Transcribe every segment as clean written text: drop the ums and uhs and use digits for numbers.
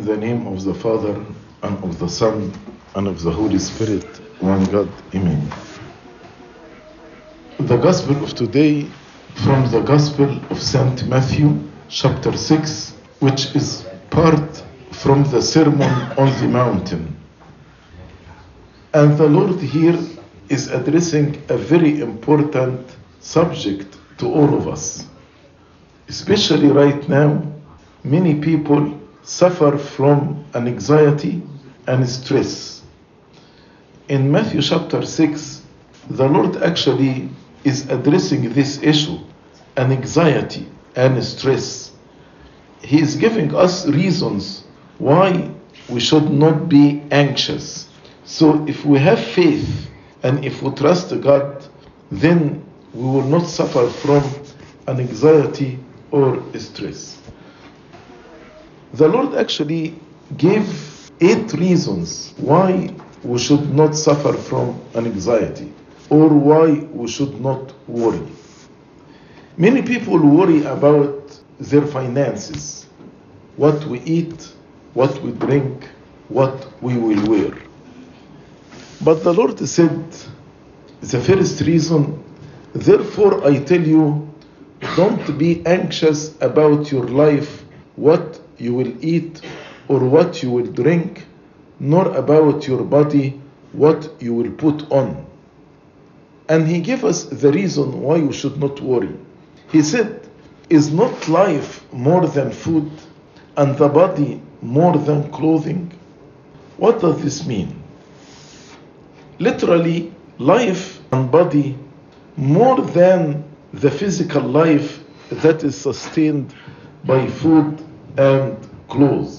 In the name of the Father, and of the Son, and of the Holy Spirit, one God, Amen. The Gospel of today from the Gospel of St. Matthew, chapter 6, which is part from the Sermon on the Mountain. And the Lord here is addressing a very important subject to all of us. Especially right now, many people suffer from an anxiety and stress. In Matthew chapter 6, the Lord actually is addressing this issue, an anxiety and stress. He is giving us reasons why we should not be anxious. So if we have faith and if we trust God, then we will not suffer from an anxiety or stress. The Lord actually gave 8 reasons why we should not suffer from an anxiety or why we should not worry. Many people worry about their finances, what we eat, what we drink, what we will wear. But the Lord said, the first reason, therefore I tell you, don't be anxious about your life, what you will eat or what you will drink, nor about your body, what you will put on. And He gave us the reason why we should not worry. He said, is not life more than food, and the body more than clothing? What does this mean? Literally, life and body more than the physical life that is sustained by food and clothes.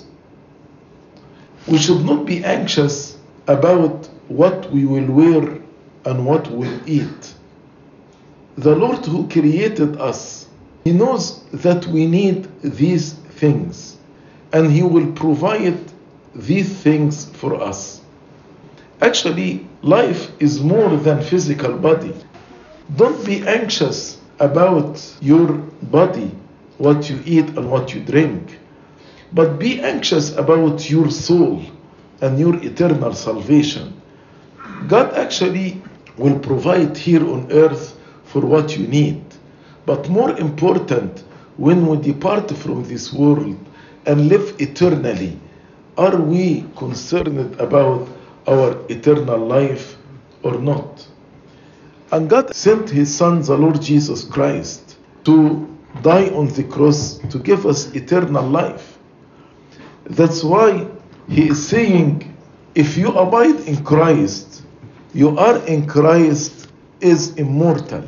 We should not be anxious about what we will wear and what we will eat. The Lord who created us, He knows that we need these things, and He will provide these things for us. Actually, life is more than physical body. Don't be anxious about your body, what you eat and what you drink, but be anxious about your soul and your eternal salvation. God actually will provide here on earth for what you need. But more important, when we depart from this world and live eternally, are we concerned about our eternal life or not? And God sent His Son, the Lord Jesus Christ, to die on the cross to give us eternal life. That's why He is saying, if you abide in Christ, you are in Christ is immortal.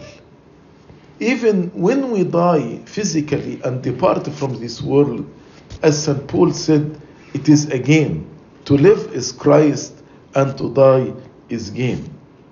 Even when we die physically and depart from this world, as St. Paul said, it is a gain. To live is Christ and to die is gain.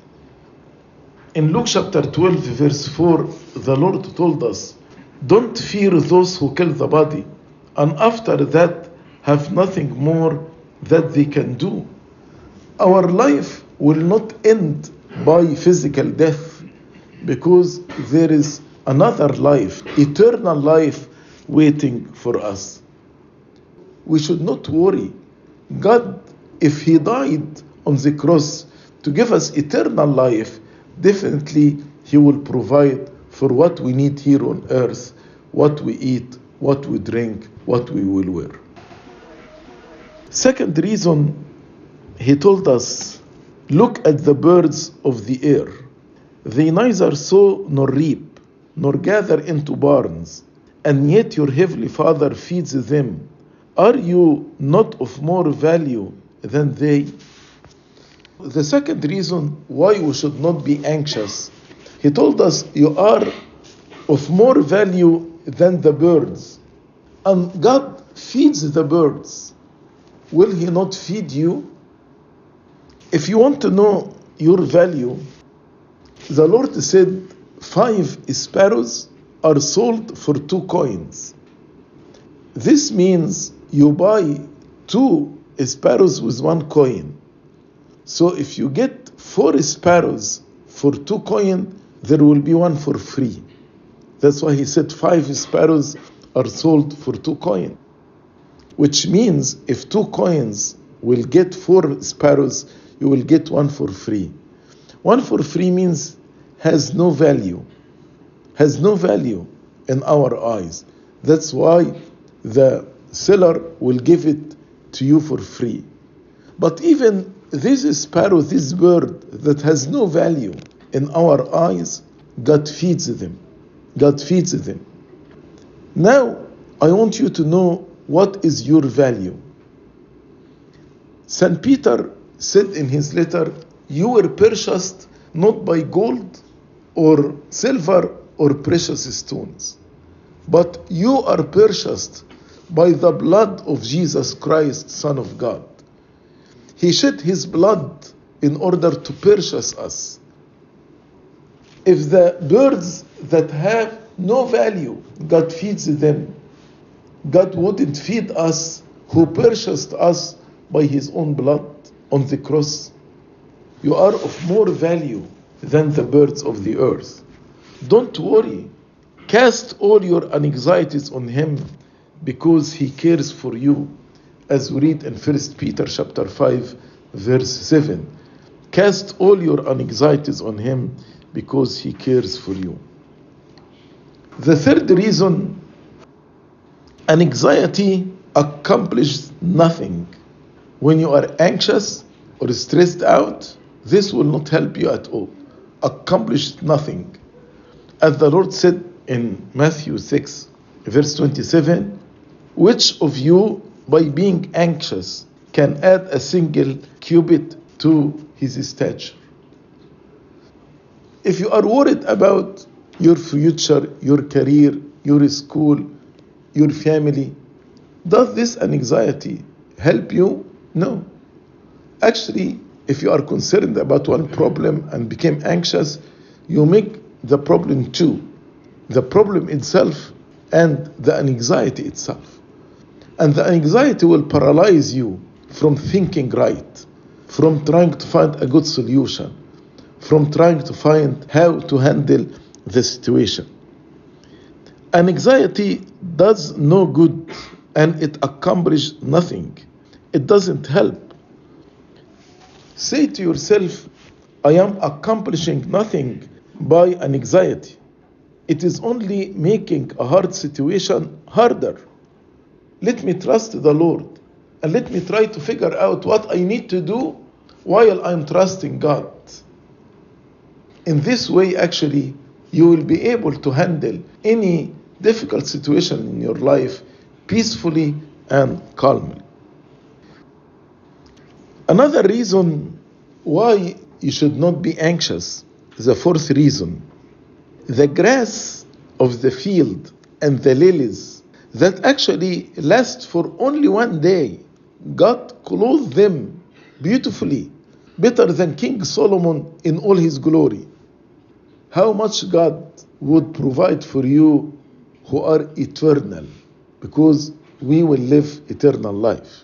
In Luke chapter 12 verse 4, the Lord told us, don't fear those who kill the body, and after that have nothing more that they can do. Our life will not end by physical death, because there is another life, eternal life waiting for us. We should not worry. God, if He died on the cross to give us eternal life, definitely He will provide for what we need here on earth, what we eat, what we drink, what we will wear. Second reason, He told us, look at the birds of the air. They neither sow nor reap, nor gather into barns, and yet your heavenly Father feeds them. Are you not of more value than they? The second reason why we should not be anxious, He told us, you are of more value than the birds. And God feeds the birds. Will He not feed you? If you want to know your value, the Lord said 5 sparrows are sold for 2 coins. This means you buy 2 sparrows with 1 coin. So if you get 4 sparrows for 2 coins, there will be 1 for free. That's why He said 5 sparrows are sold for 2 coins. which means if 2 coins will get 4 sparrows, you will get 1 for free. 1 for free means has no value in our eyes. That's why the seller will give it to you for free. But even this sparrow, this bird that has no value in our eyes, God feeds them. God feeds them. Now, I want you to know what is your value. St. Peter said in his letter, you were purchased not by gold or silver or precious stones, but you are purchased by the blood of Jesus Christ, Son of God. He shed his blood in order to purchase us. If the birds that have no value, God feeds them, God wouldn't feed us who purchased us by his own blood on the cross. You are of more value than the birds of the earth. Don't worry. Cast all your anxieties on him because he cares for you. As we read in 1 Peter chapter 5, verse 7. Cast all your anxieties on him because he cares for you. The third reason, anxiety accomplishes nothing. When you are anxious or stressed out, this will not help you at all. Accomplish nothing. As the Lord said in Matthew 6, verse 27, which of you, by being anxious, can add a single cubit to his stature? If you are worried about your future, your career, your school, your family, does this anxiety help you? No. Actually, if you are concerned about one problem and become anxious, you make the problem 2. The problem itself and the anxiety itself. And the anxiety will paralyze you from thinking right, from trying to find a good solution, from trying to find how to handle the situation. Anxiety does no good and it accomplishes nothing. It doesn't help. Say to yourself, I am accomplishing nothing by anxiety. It is only making a hard situation harder. Let me trust the Lord and let me try to figure out what I need to do while I'm trusting God. In this way, actually, you will be able to handle any difficult situation in your life peacefully and calmly. Another reason why you should not be anxious, the fourth reason, the grass of the field and the lilies that actually last for only one day, God clothed them beautifully, better than King Solomon in all his glory. How much God would provide for you who are eternal, because we will live eternal life.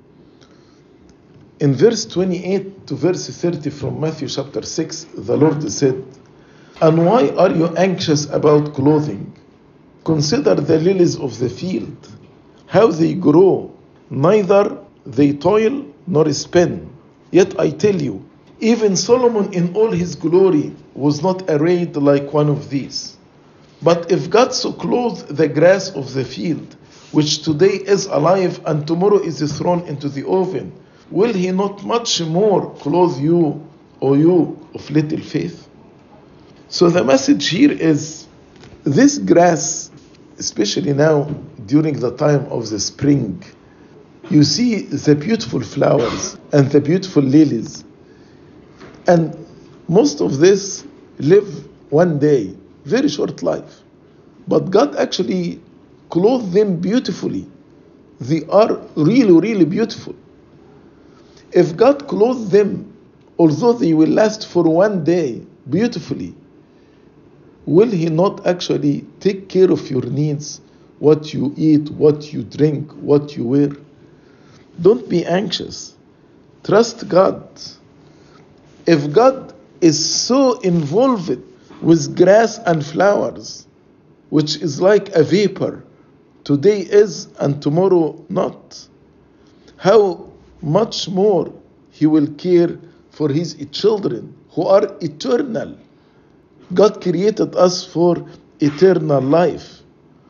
In verse 28 to verse 30 from Matthew chapter 6, the Lord said, and why are you anxious about clothing? Consider the lilies of the field, how they grow, neither they toil nor spin. Yet I tell you, even Solomon in all his glory was not arrayed like one of these. But if God so clothed the grass of the field, which today is alive and tomorrow is thrown into the oven, will he not much more clothe you, O you of little faith? So the message here is, this grass, especially now during the time of the spring, you see the beautiful flowers and the beautiful lilies. And most of this live one day, very short life. But God actually clothed them beautifully. They are really, really beautiful. If God clothed them, although they will last for one day beautifully, will he not actually take care of your needs, what you eat, what you drink, what you wear? Don't be anxious. Trust God. If God is so involved with grass and flowers, which is like a vapor today is and tomorrow not, how much more He will care for His children who are eternal. God created us for eternal life.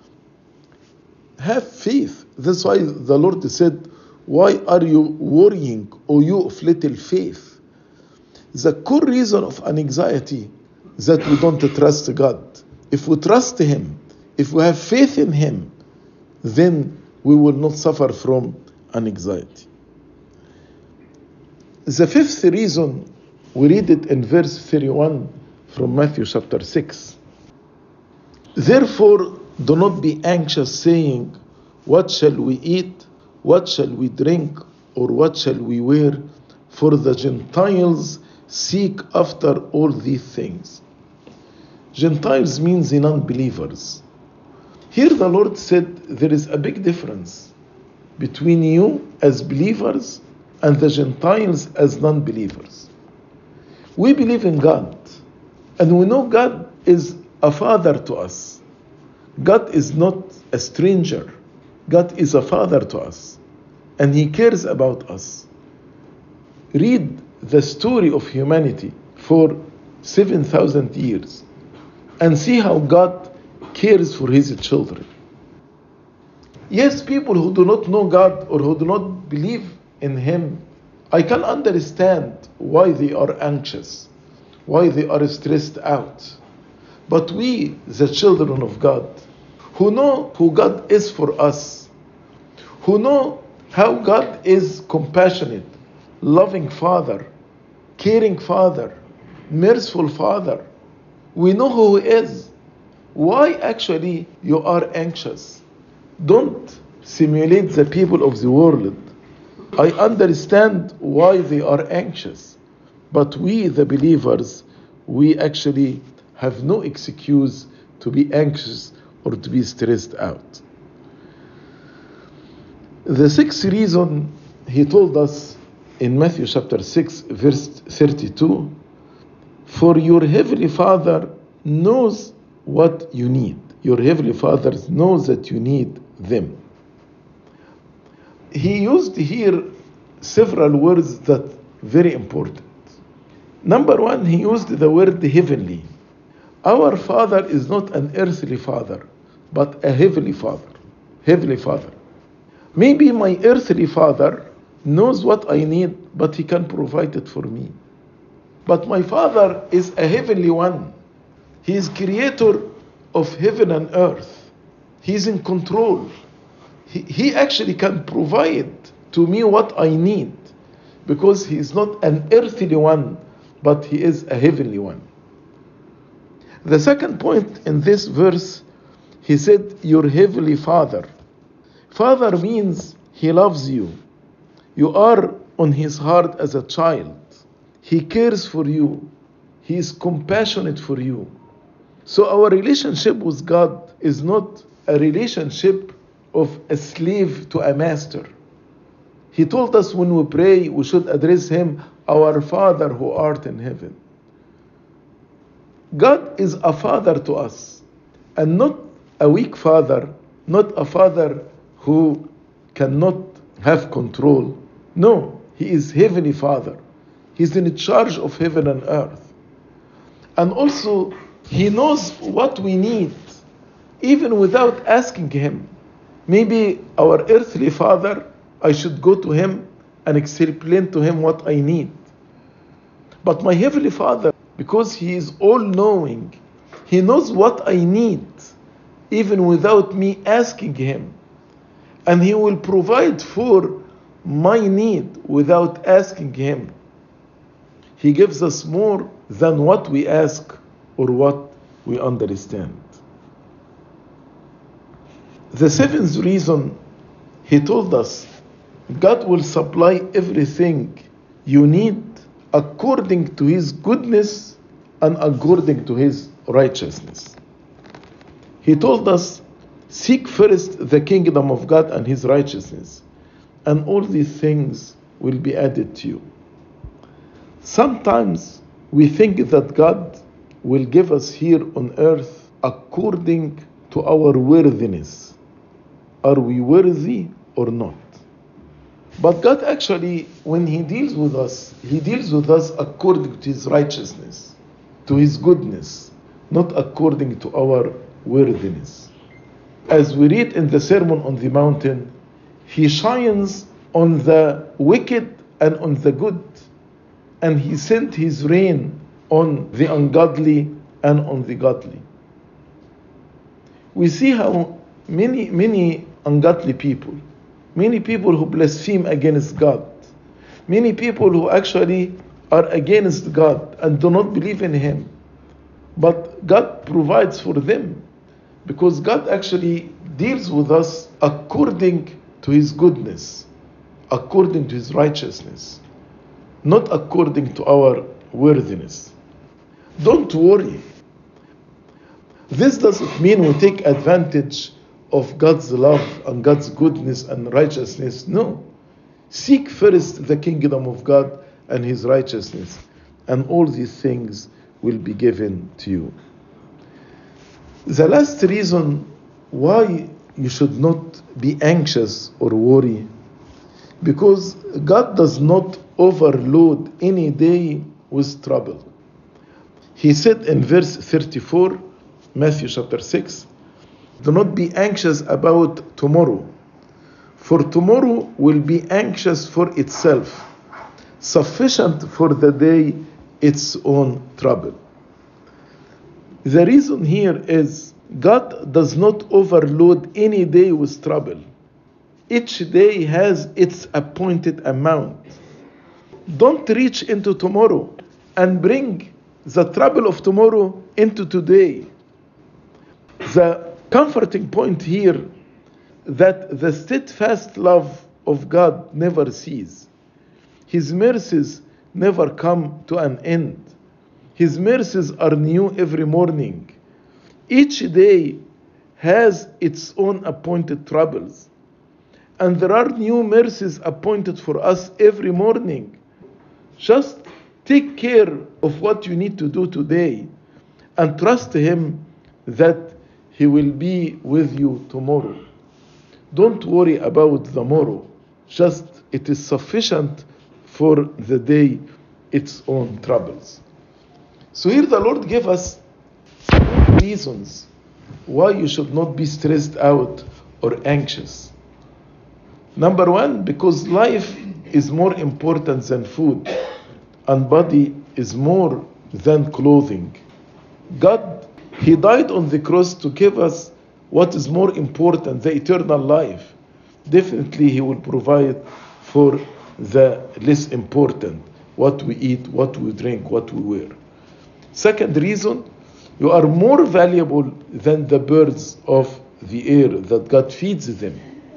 Have faith. That's why the Lord said, why are you worrying, O you of little faith? The core reason of anxiety is that we don't trust God. If we trust Him, if we have faith in Him, then we will not suffer from anxiety. The fifth reason, we read it in verse 31 from Matthew chapter 6. Therefore, do not be anxious, saying, what shall we eat? What shall we drink? Or what shall we wear? For the Gentiles seek after all these things. Gentiles means the non-believers. Here the Lord said there is a big difference between you as believers and the Gentiles as non-believers. We believe in God, and we know God is a father to us. God is not a stranger. God is a father to us, and He cares about us. Read the story of humanity for 7,000 years and see how God cares for His children. Yes, people who do not know God or who do not believe in Him, I can understand why they are anxious, why they are stressed out. But we, the children of God, who know who God is for us, who know how God is compassionate, loving Father, caring Father, merciful Father, we know who He is. Why actually you are anxious? Don't simulate the people of the world. I understand why they are anxious, but we, the believers, we actually have no excuse to be anxious or to be stressed out. The sixth reason He told us in Matthew chapter 6, verse 32, for your Heavenly Father knows what you need. Your Heavenly Father knows that you need them. He used here several words that are very important. Number one, He used the word heavenly. Our Father is not an earthly Father, but a Heavenly Father. Heavenly Father. Maybe my earthly Father knows what I need, but He can provide it for me. But my Father is a heavenly one. He is creator of heaven and earth. He is in control. He actually can provide to me what I need, because He is not an earthly one, but He is a heavenly one. The second point in this verse, He said, your Heavenly Father. Father means He loves you. You are on His heart as a child. He cares for you. He is compassionate for you. So our relationship with God is not a relationship of a slave to a master. He told us when we pray, we should address Him, our Father who art in heaven. God is a father to us, and not a weak father, not a father who cannot have control. No, He is Heavenly Father. He's in charge of heaven and earth. And also, He knows what we need, even without asking Him. Maybe our earthly father, I should go to him and explain to him what I need. But my Heavenly Father, because He is all-knowing, He knows what I need, even without me asking Him. And He will provide for my need without asking Him. He gives us more than what we ask or what we understand. The seventh reason, He told us, God will supply everything you need according to His goodness and according to His righteousness. He told us, seek first the kingdom of God and His righteousness, and all these things will be added to you. Sometimes we think that God will give us here on earth according to our worthiness. are we worthy or not? But God actually, when He deals with us, He deals with us according to His righteousness, to His goodness, not according to our worthiness. As we read in the Sermon on the Mountain, He shines on the wicked and on the good, and He sent His rain on the ungodly and on the godly. We see how many ungodly people, many people who blaspheme against God, many people who actually are against God and do not believe in Him, but God provides for them, because God actually deals with us according to His goodness, according to His righteousness, not according to our worthiness. Don't worry. This doesn't mean we take advantage of God's love and God's goodness and righteousness. No. Seek first the kingdom of God and His righteousness, and all these things will be given to you. The last reason why you should not be anxious or worry, because God does not overload any day with trouble. He said in verse 34, Matthew chapter 6, do not be anxious about tomorrow, for tomorrow will be anxious for itself. Sufficient for the day its own trouble. The reason here is God does not overload any day with trouble. Each day has its appointed amount. Don't reach into tomorrow and bring the trouble of tomorrow into today. The comforting point here that the steadfast love of God never ceases. His mercies never come to an end. His mercies are new every morning. Each day has its own appointed troubles. And there are new mercies appointed for us every morning. Just take care of what you need to do today and trust Him that He will be with you tomorrow. Don't worry about tomorrow. Just it is sufficient for the day its own troubles. So here the Lord gave us reasons why you should not be stressed out or anxious. Number one, because life is more important than food, and body is more than clothing. God, He died on the cross to give us what is more important, the eternal life. Definitely He will provide for the less important, what we eat, what we drink, what we wear. Second reason, you are more valuable than the birds of the air that God feeds them.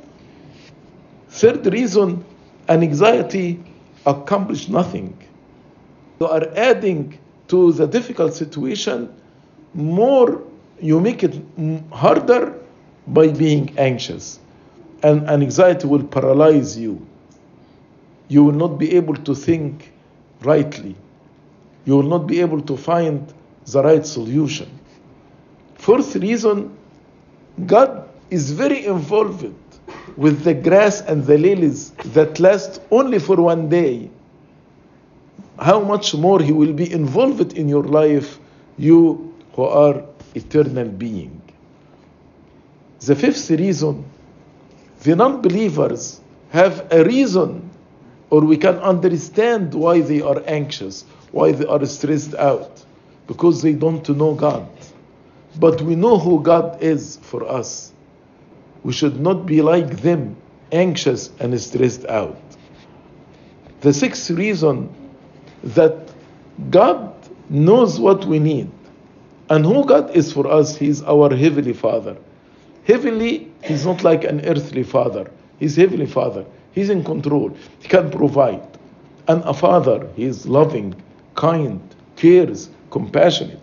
Third reason, anxiety accomplishes nothing. You are adding to the difficult situation more, you make it harder by being anxious. And anxiety will paralyze you. You will not be able to think rightly. You will not be able to find the right solution. Fourth reason, God is very involved with the grass and the lilies that last only for one day. How much more He will be involved in your life, you who are eternal being. The fifth reason, the non-believers have a reason, or we can understand why they are anxious, why they are stressed out, because they don't know God. But we know who God is for us. We should not be like them, anxious and stressed out. The sixth reason, that God knows what we need. And who God is for us, He is our Heavenly Father. Heavenly, He's not like an earthly father. He's Heavenly Father. He's in control. He can provide. And a father, He is loving, kind, cares, compassionate.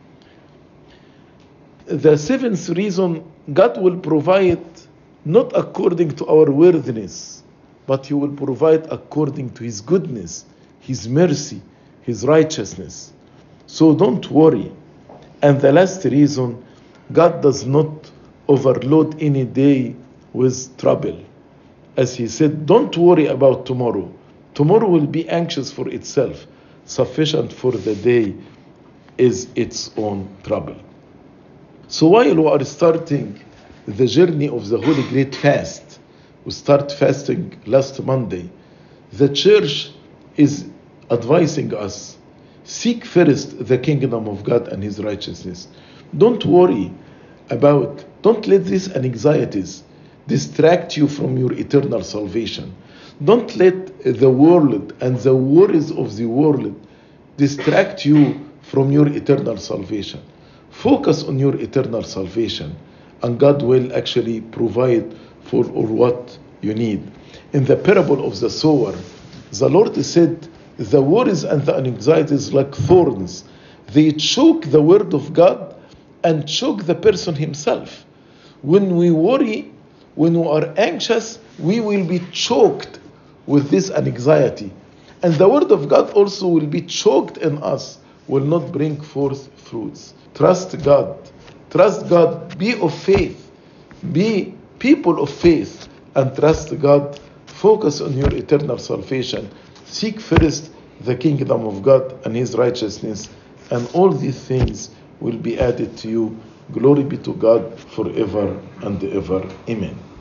The seventh reason, God will provide not according to our worthiness, but He will provide according to His goodness, His mercy, His righteousness. So don't worry. And the last reason, God does not overload any day with trouble. As he said, don't worry about tomorrow. Tomorrow will be anxious for itself. Sufficient for the day is its own trouble. So while we are starting the journey of the Holy Great Fast, we start fasting last Monday, the church is advising us, seek first the kingdom of God and his righteousness. Don't worry don't let these anxieties distract you from your eternal salvation. Don't let the world and the worries of the world distract you from your eternal salvation. Focus on your eternal salvation, and God will actually provide for all what you need. In the parable of the sower, the Lord said, the worries and the anxieties like thorns. They choke the word of God and choke the person himself. When we worry, when we are anxious, we will be choked with this anxiety. And the word of God also will be choked in us, will not bring forth fruits. Trust God. Trust God. Be of faith. Be people of faith and trust God. Focus on your eternal salvation. Seek first the kingdom of God and his righteousness, and all these things will be added to you. Glory be to God forever and ever. Amen.